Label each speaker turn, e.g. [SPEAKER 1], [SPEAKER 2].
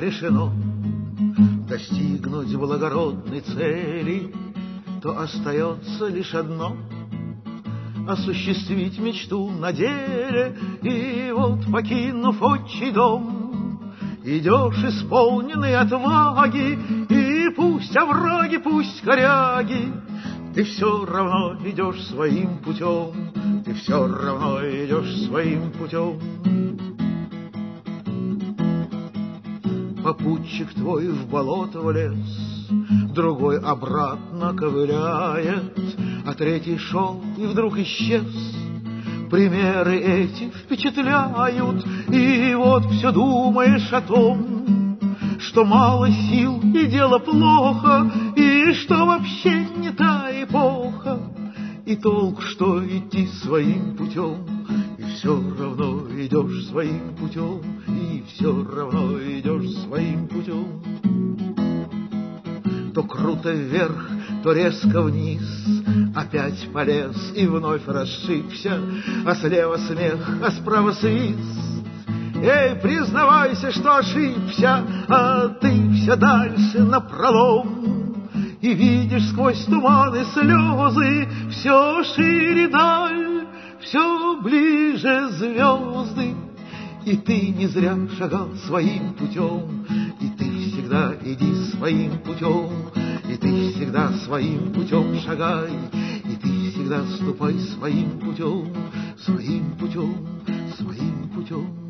[SPEAKER 1] решено достигнуть благородной цели, то остается лишь одно — осуществить мечту на деле. И вот, покинув отчий дом, идешь исполненный отваги, и пусть овраги, пусть коряги, ты все равно идешь своим путем, ты все равно идешь своим путем. Попутчик твой в болото влез, другой обратно ковыляет, а третий шел и вдруг исчез. Примеры эти впечатляют, и вот все думаешь о том, что мало сил и дело плохо, и что вообще не та эпоха, и толк, что идти своим путем, и все равно идешь своим путем, и все равно идешь своим путем. То круто вверх, то резко вниз, опять полез и вновь расшибся, а слева смех, а справа свист. Эй, признавайся, что ошибся, а ты все дальше напролом, и видишь сквозь туманы слезы все шире даль, все ближе звезды. И ты не зря шагал своим путем, и ты всегда иди своим путем, и ты всегда своим путем шагай, и ты всегда ступай своим путем, своим путем, своим путем.